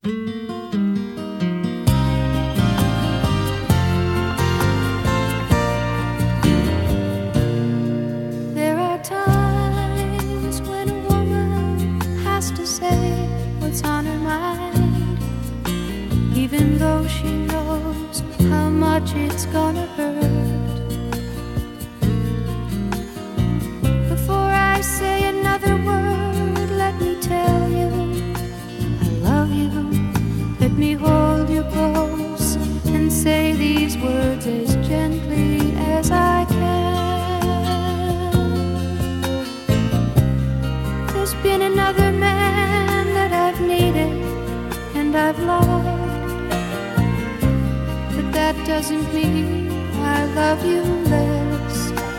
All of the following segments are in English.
There are times when a woman has to say what's on her mind, even though she knows how much it's gonna hurt. Before I say another word, let me tell you I love you. Let me hold you close and say these words as gently as I can. There's been another man that I've needed and I've loved, but that doesn't mean I love you less.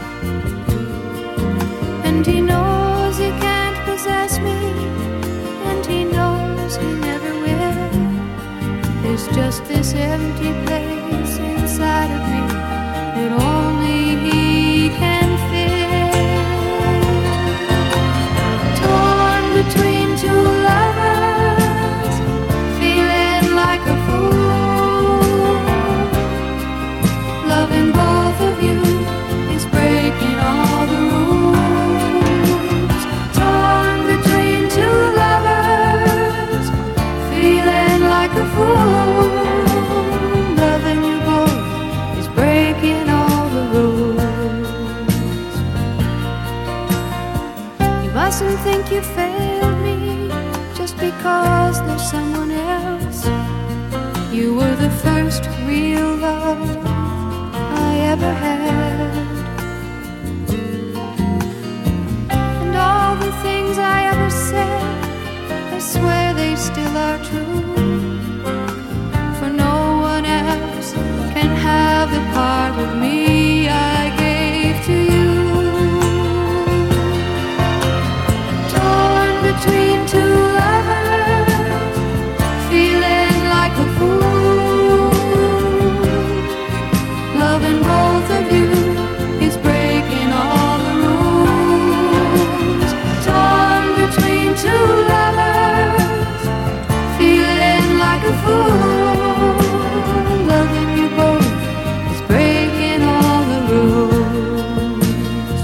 And he knows he can't possess me, and he knows he never will. There's just this empty place inside of me that only he can fill. Torn between two lovers, feeling like a fool. Loving both of you is breaking all the rules. Torn between two lovers, feeling like a fool. Loving you both is breaking all the rules. You mustn't think you failed me just because there's someone else. You were the first real love I ever had. And all the things I ever said, I swear they still are true. For no one else can have the part of me I gave to you. Torn between two lovers, feeling like a fool. Loving both of you is breaking all the rules. Torn between two lovers, feeling like a fool. Loving you both is breaking all the rules.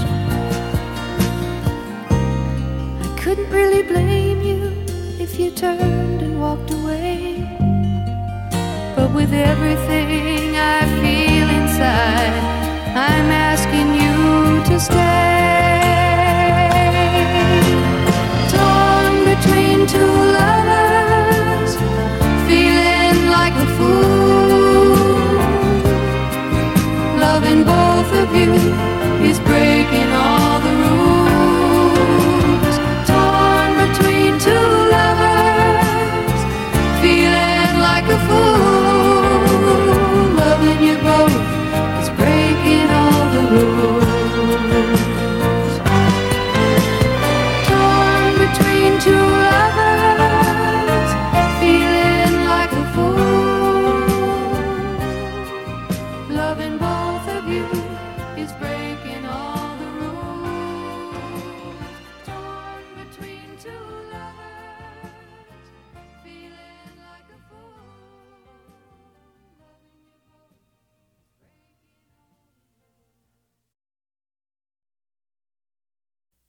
I couldn't really blame you if you turned and walked away, but with everything I feel inside, I'm asking you to stay.